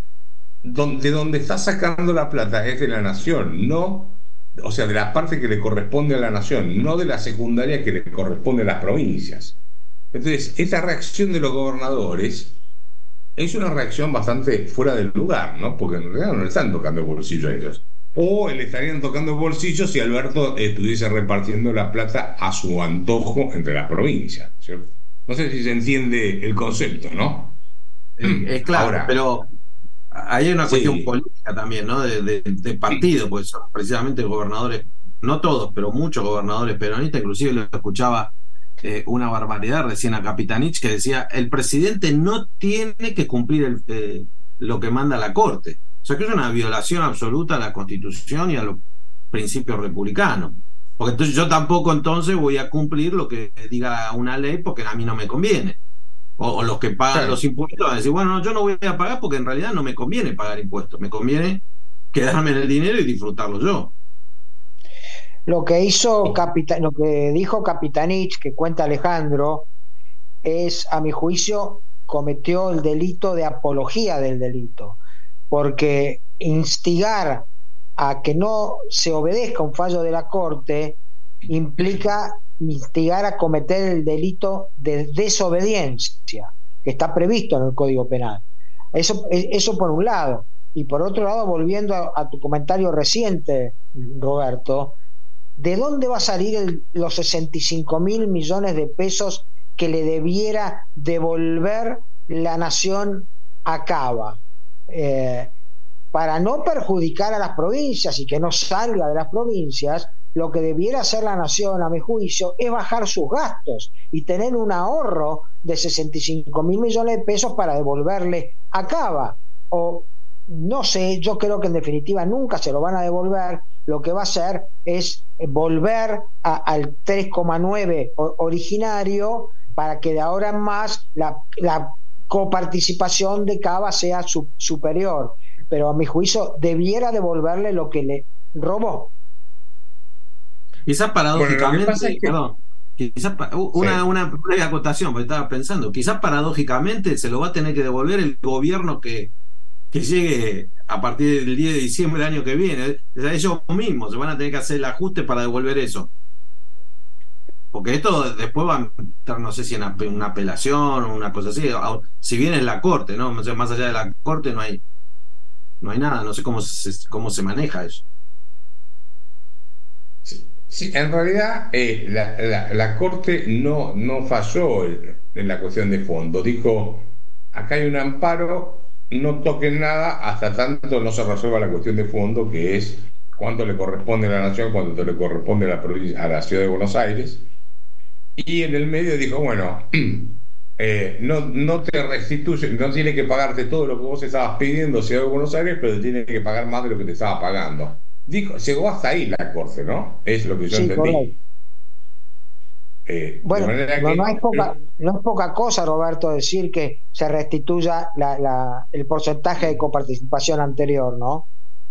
de donde está sacando la plata es de la nación, no, o sea, de la parte que le corresponde a la nación, no de la secundaria que le corresponde a las provincias. Entonces, esta reacción de los gobernadores es una reacción bastante fuera del lugar, ¿no? Porque en realidad no le están tocando el bolsillo a ellos. O le estarían tocando el bolsillo si Alberto estuviese repartiendo la plata a su antojo entre las provincias, ¿cierto? No sé si se entiende el concepto, ¿no? Es claro. Ahora, pero hay una cuestión política también, ¿no? De partido, pues son precisamente gobernadores, no todos, pero muchos gobernadores peronistas, inclusive lo escuchaba una barbaridad recién a Capitanich, que decía, el presidente no tiene que cumplir lo que manda la Corte. O sea que es una violación absoluta a la Constitución y a los principios republicanos. Porque entonces yo tampoco entonces voy a cumplir lo que diga una ley porque a mí no me conviene. O los que pagan los impuestos van a decir, bueno, yo no voy a pagar porque en realidad no me conviene pagar impuestos, me conviene quedarme en el dinero y disfrutarlo yo. Lo que lo que dijo Capitanich, que cuenta Alejandro, es, a mi juicio, cometió el delito de apología del delito, porque instigar a que no se obedezca un fallo de la Corte implica instigar a cometer el delito de desobediencia, que está previsto en el Código Penal. Eso por un lado. Y por otro lado, volviendo a tu comentario reciente, Roberto, ¿de dónde va a salir los 65.000 millones de pesos que le debiera devolver la nación a Cava? Para no perjudicar a las provincias y que no salga de las provincias, lo que debiera hacer la nación, a mi juicio, es bajar sus gastos y tener un ahorro de 65.000 millones de pesos para devolverle a Cava. O no sé, yo creo que en definitiva nunca se lo van a devolver. Lo que va a hacer es volver al 3,9 originario para que de ahora en más la coparticipación de Cava sea superior. Pero a mi juicio debiera devolverle lo que le robó. Quizás paradójicamente, una breve acotación, porque estaba pensando, quizás paradójicamente se lo va a tener que devolver el gobierno que llegue a partir del 10 de diciembre del año que viene. O sea, ellos mismos se van a tener que hacer el ajuste para devolver eso. Porque esto después va a entrar, no sé si en una apelación o una cosa así, si bien es la Corte, ¿no? O sea, más allá de la Corte no hay nada, no sé cómo se maneja eso. Sí, en realidad la Corte no falló en la cuestión de fondo. Dijo, acá hay un amparo, no toquen nada hasta tanto no se resuelva la cuestión de fondo, que es cuánto le corresponde a la nación, cuánto le corresponde a la ciudad de Buenos Aires. Y en el medio dijo, bueno, no te restituye, no tiene que pagarte todo lo que vos estabas pidiendo ciudad de Buenos Aires, pero te tiene que pagar más de lo que te estaba pagando. Llegó hasta ahí la Corte, ¿no? Es lo que yo entendí. Bueno, no es poca cosa, Roberto, decir que se restituya el porcentaje de coparticipación anterior, ¿no?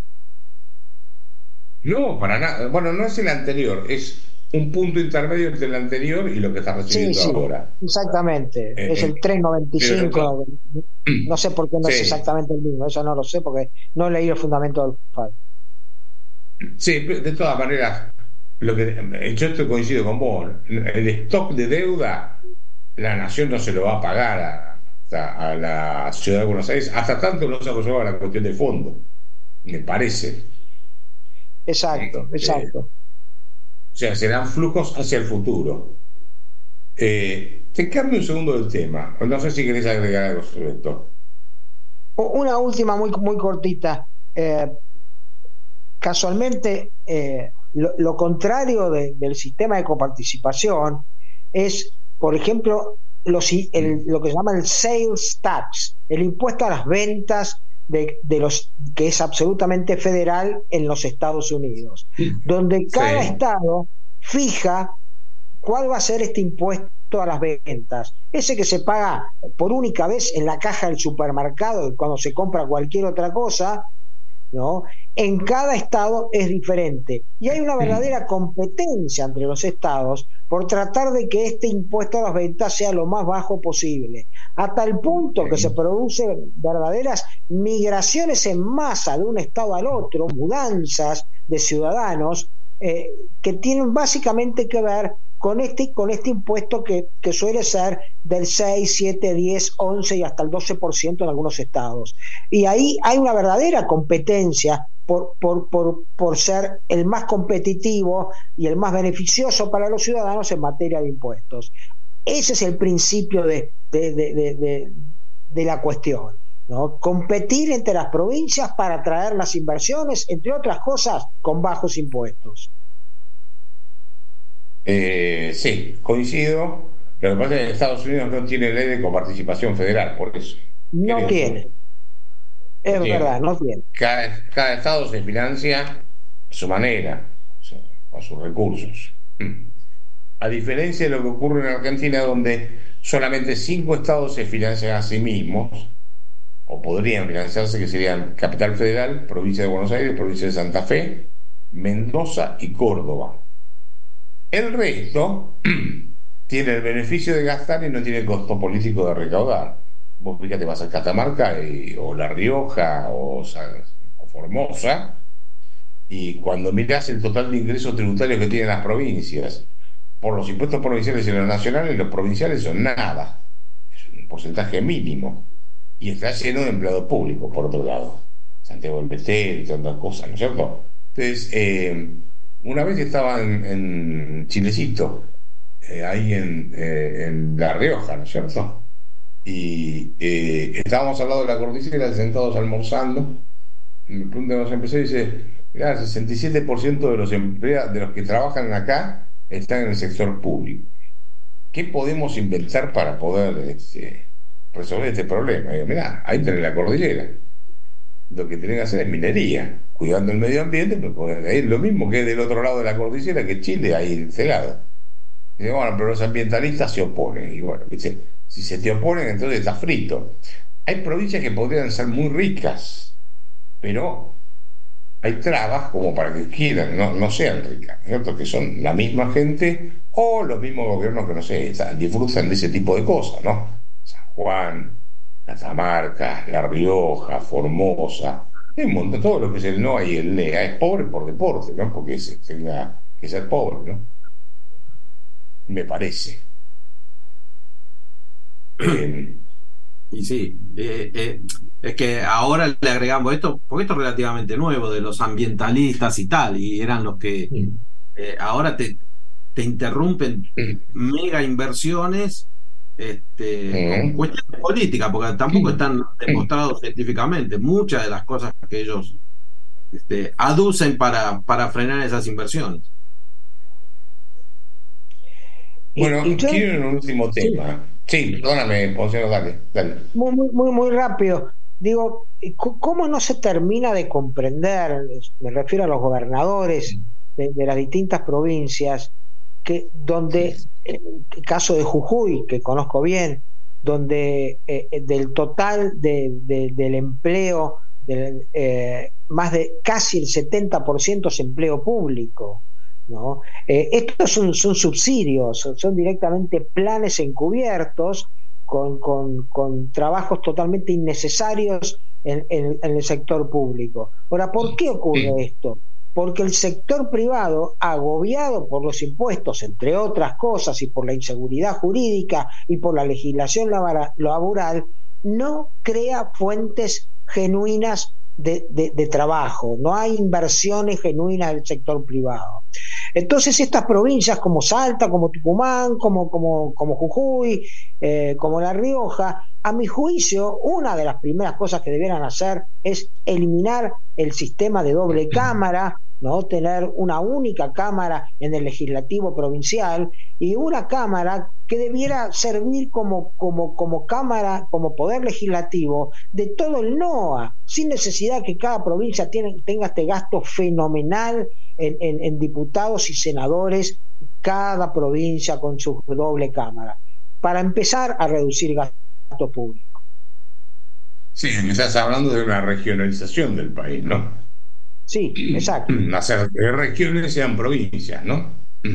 No, para nada. Bueno, no es el anterior, es un punto intermedio entre el anterior y lo que está recibiendo ahora. Exactamente, es el 3.95. No sé por qué no es exactamente el mismo, eso no lo sé porque no leí el fundamento del fallo. Sí, de todas maneras, yo coincido con vos. El stock de deuda, la nación no se lo va a pagar a la ciudad de Buenos Aires, hasta tanto no se ha resuelto la cuestión de fondo, me parece. Exacto. O sea, serán flujos hacia el futuro. Te cambio un segundo del tema. No sé si querés agregar algo sobre esto. Una última muy, muy cortita. Casualmente, lo contrario del sistema de coparticipación es, por ejemplo, lo que se llama el sales tax, el impuesto a las ventas de los que es absolutamente federal en los Estados Unidos, donde cada estado fija cuál va a ser este impuesto a las ventas. Ese que se paga por única vez en la caja del supermercado cuando se compra cualquier otra cosa, ¿no? En cada estado es diferente y hay una verdadera competencia entre los estados por tratar de que este impuesto a las ventas sea lo más bajo posible, hasta el punto que se producen verdaderas migraciones en masa de un estado al otro, mudanzas de ciudadanos que tienen básicamente que ver con este impuesto que suele ser del 6, 7, 10, 11 y hasta el 12% en algunos estados. Y ahí hay una verdadera competencia por ser el más competitivo y el más beneficioso para los ciudadanos en materia de impuestos. Ese es el principio de la cuestión, ¿no? Competir entre las provincias para atraer las inversiones, entre otras cosas, con bajos impuestos. Sí, coincido. Lo que pasa es que Estados Unidos no tiene ley de coparticipación federal, por eso. No tiene. Es verdad, no tiene. Cada estado se financia a su manera, o sea, con sus recursos. A diferencia de lo que ocurre en Argentina, donde solamente 5 estados se financian a sí mismos, o podrían financiarse, que serían Capital Federal, Provincia de Buenos Aires, Provincia de Santa Fe, Mendoza y Córdoba. El resto tiene el beneficio de gastar y no tiene el costo político de recaudar. Vos fíjate, vas a Catamarca o La Rioja o Formosa, y cuando mirás el total de ingresos tributarios que tienen las provincias por los impuestos provinciales y los nacionales, los provinciales son nada, es un porcentaje mínimo, y está lleno de empleados públicos por otro lado, Santiago del Estero y tantas cosas, ¿no es cierto? Entonces, una vez estaba en Chilecito, ahí en La Rioja, ¿no es cierto? Y estábamos al lado de la cordillera, sentados almorzando. Me preguntan los empresarios y dice: mirá, el 67% de los empleados, de los que trabajan acá, están en el sector público. ¿Qué podemos inventar para poder resolver este problema? Y digo: mirá, ahí tenés la cordillera. Lo que tienen que hacer es minería, cuidando el medio ambiente, pues es lo mismo que del otro lado de la cordillera, que Chile, ahí celado. Y dice: bueno, pero los ambientalistas se oponen. Y bueno, dice, si se te oponen, entonces está frito. Hay provincias que podrían ser muy ricas, pero hay trabas como para que quieran, no sean ricas, ¿cierto? Que son la misma gente o los mismos gobiernos que, no sé, disfrutan de ese tipo de cosas, ¿no? San Juan, Catamarca, La Rioja, Formosa, un montón, todo lo que es el NOA y el NEA es pobre por deporte, ¿no? Porque tenga que ser pobre, ¿no? Me parece. Y sí, es que ahora le agregamos esto, porque esto es relativamente nuevo, de los ambientalistas y tal, y eran los que ahora te interrumpen mega inversiones con cuestiones políticas, porque tampoco están demostrados científicamente muchas de las cosas que ellos aducen para frenar esas inversiones. Bueno, quiero un último tema. Sí, perdóname, Ponciano, dale. Muy rápido. Digo, ¿cómo no se termina de comprender? Me refiero a los gobernadores de las distintas provincias, que donde, en el caso de Jujuy, que conozco bien, donde del total del empleo, más de casi el 70% es empleo público, ¿no? Estos son subsidios, son directamente planes encubiertos con trabajos totalmente innecesarios en el sector público. Ahora, ¿por qué ocurre esto? porque el sector privado, agobiado por los impuestos, entre otras cosas, y por la inseguridad jurídica y por la legislación laboral, no crea fuentes genuinas de trabajo, no hay inversiones genuinas del sector privado. Entonces estas provincias como Salta, como Tucumán, como Jujuy, como La Rioja, a mi juicio, una de las primeras cosas que debieran hacer es eliminar el sistema de doble cámara, no tener una única cámara en el legislativo provincial y una cámara que debiera servir como cámara, como poder legislativo de todo el NOA, sin necesidad que cada provincia tenga este gasto fenomenal en diputados y senadores, cada provincia con su doble cámara, para empezar a reducir gasto público. Sí, estás hablando de una regionalización del país, ¿no? Sí, exacto. Hacer que regiones sean provincias, ¿no?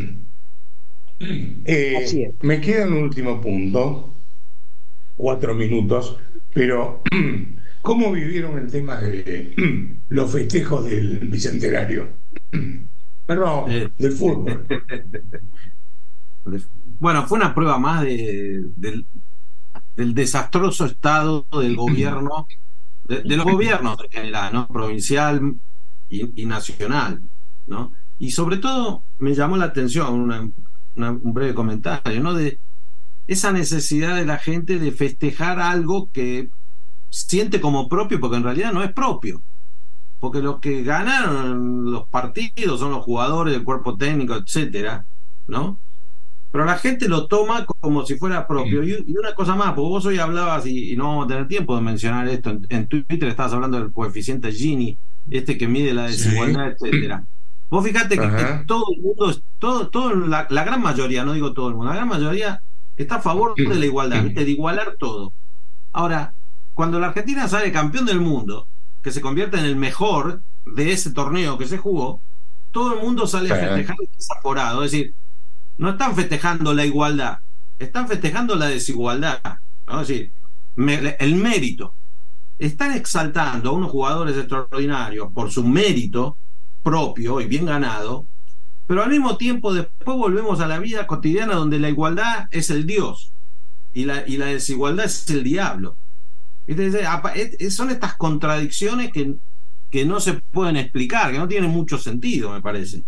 Así es. Me queda un último punto, 4 minutos, pero ¿cómo vivieron el tema de los festejos del bicentenario? Perdón, del fútbol. Bueno, fue una prueba más del desastroso estado del gobierno, de los gobiernos en general, ¿no? Provincial y nacional, ¿no? Y sobre todo me llamó la atención un breve comentario, ¿no? De esa necesidad de la gente de festejar algo que siente como propio, porque en realidad no es propio, porque los que ganaron los partidos son los jugadores, el cuerpo técnico, etcétera, ¿no? Pero la gente lo toma como si fuera propio. Y una cosa más, porque vos hoy hablabas, y no vamos a tener tiempo de mencionar esto, en Twitter estabas hablando del coeficiente Gini, que mide la desigualdad, etcétera. Vos fíjate que todo el mundo, la gran mayoría, no digo todo el mundo, la gran mayoría está a favor de la igualdad, ¿viste? De igualar todo. Ahora, cuando la Argentina sale campeón del mundo, que se convierte en el mejor de ese torneo que se jugó, todo el mundo sale a festejar desaforado. Es decir, no están festejando la igualdad, están festejando la desigualdad, ¿no? Es decir, el mérito. Están exaltando a unos jugadores extraordinarios por su mérito propio y bien ganado, pero al mismo tiempo después volvemos a la vida cotidiana donde la igualdad es el Dios y la desigualdad es el diablo. Entonces, son estas contradicciones que no se pueden explicar, que no tienen mucho sentido, me parece.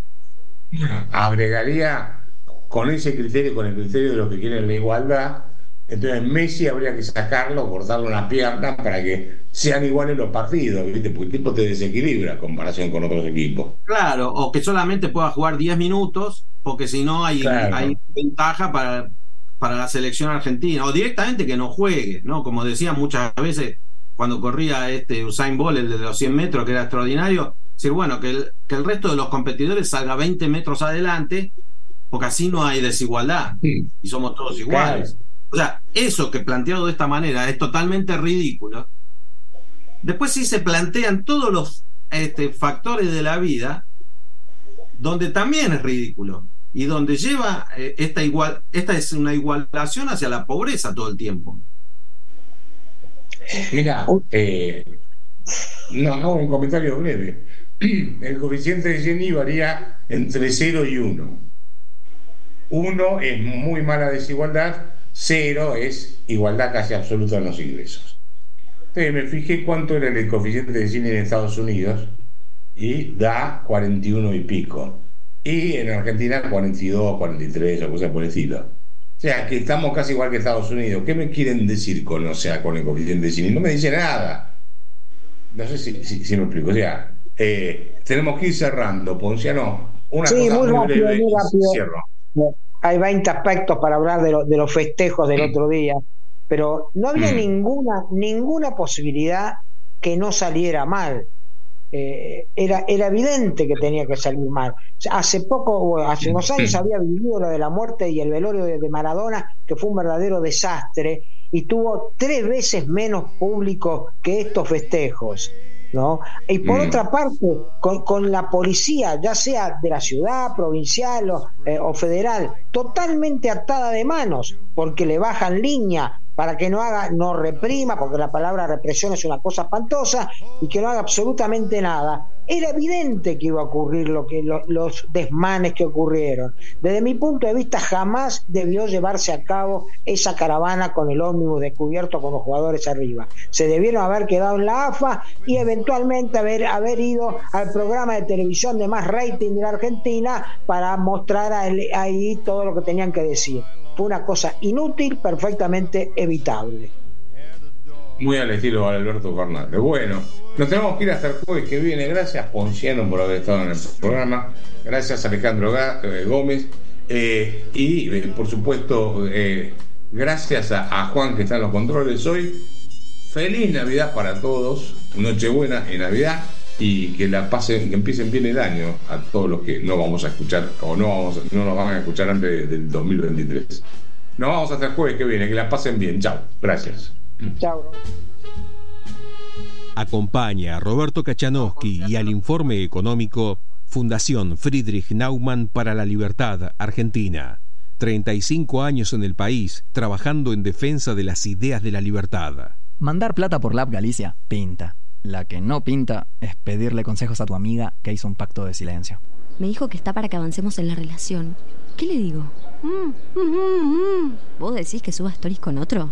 Agregaría con ese criterio, con el criterio de lo que quieren la igualdad, entonces Messi habría que sacarlo, cortarle una pierna para que sean iguales los partidos, ¿viste? Porque el tipo te desequilibra en comparación con otros equipos. Claro, o que solamente pueda jugar 10 minutos, porque si no hay ventaja para la selección argentina, o directamente que no juegue, ¿no? Como decían muchas veces cuando corría Usain Bolt, el de los 100 metros, que era extraordinario, decir, bueno, que el resto de los competidores salga 20 metros adelante, porque así no hay desigualdad y somos todos iguales. Claro. O sea, eso que planteado de esta manera es totalmente ridículo. Después sí se plantean todos los factores de la vida donde también es ridículo y donde lleva esta es una igualación hacia la pobreza todo el tiempo. Mira, hago un comentario breve. El coeficiente de Gini varía entre 0 y 1. 1 es muy mala desigualdad, 0 es igualdad casi absoluta en los ingresos. Entonces me fijé cuánto era el coeficiente de Gini en Estados Unidos y da 41 y pico. Y en Argentina 42, 43 o cosas por el estilo. O sea, que estamos casi igual que Estados Unidos. ¿Qué me quieren decir con el coeficiente de Gini? No me dice nada. No sé si me explico. O sea, tenemos que ir cerrando, Ponciano. Una cosa muy breve y cierro. Hay 20 aspectos para hablar de los festejos del otro día, pero no había ninguna posibilidad que no saliera mal. Era evidente que tenía que salir mal. O sea, hace unos años había vivido lo de la muerte y el velorio de Maradona, que fue un verdadero desastre y tuvo 3 veces menos público que estos festejos, ¿no? Y por otra parte, con la policía, ya sea de la ciudad, provincial o federal, totalmente atada de manos, porque le bajan línea para que no reprima, porque la palabra represión es una cosa espantosa, y que no haga absolutamente nada. Era evidente que iba a ocurrir los desmanes que ocurrieron. Desde mi punto de vista, jamás debió llevarse a cabo esa caravana con el ómnibus descubierto con los jugadores arriba. Se debieron haber quedado en la AFA y eventualmente haber ido al programa de televisión de más rating de la Argentina para mostrar ahí todo lo que tenían que decir. Fue una cosa inútil, perfectamente evitable. Muy al estilo de Alberto Fernández. Bueno, nos tenemos que ir hasta el jueves que viene. Gracias, Ponciano, por haber estado en el programa. Gracias, Alejandro Gómez. Y, por supuesto, gracias a Juan, que está en los controles hoy. Feliz Navidad para todos. Nochebuena en Navidad. Y que la pasen, que empiecen bien el año a todos los que no vamos a escuchar o no nos van a escuchar antes del 2023. Nos vamos hasta el jueves que viene. Que la pasen bien. Chao. Gracias. Chao. Acompaña a Roberto Kachanowski y al informe económico Fundación Friedrich Naumann para la Libertad, Argentina. 35 años en el país trabajando en defensa de las ideas de la libertad. Mandar plata por Lab Galicia pinta. La que no pinta es pedirle consejos a tu amiga que hizo un pacto de silencio. Me dijo que está para que avancemos en la relación. ¿Qué le digo? ¿Vos decís que suba stories con otro?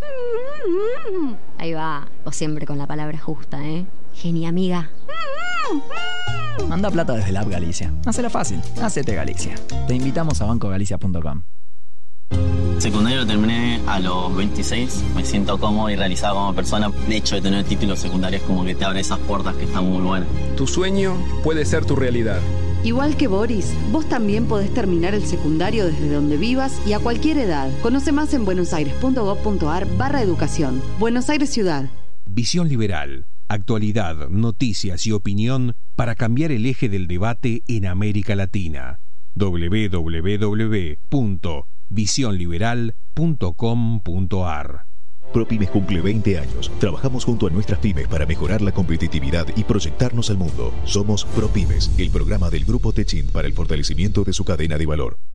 Ahí va, vos siempre con la palabra justa, ¿eh? Genia amiga. Manda plata desde Lab Galicia. Hacela fácil, hacete Galicia. Te invitamos a bancogalicia.com. Secundario lo terminé a los 26, me siento cómodo y realizado como persona. De hecho, de tener título secundario es como que te abre esas puertas que están muy buenas. Tu sueño puede ser tu realidad. Igual que Boris, vos también podés terminar el secundario desde donde vivas y a cualquier edad. Conoce más en buenosaires.gov.ar/educación. Buenos Aires Ciudad. Visión Liberal. Actualidad, noticias y opinión para cambiar el eje del debate en América Latina. www.visionliberal.com.ar. ProPymes cumple 20 años. Trabajamos junto a nuestras pymes para mejorar la competitividad y proyectarnos al mundo. Somos ProPymes, el programa del Grupo Techint para el fortalecimiento de su cadena de valor.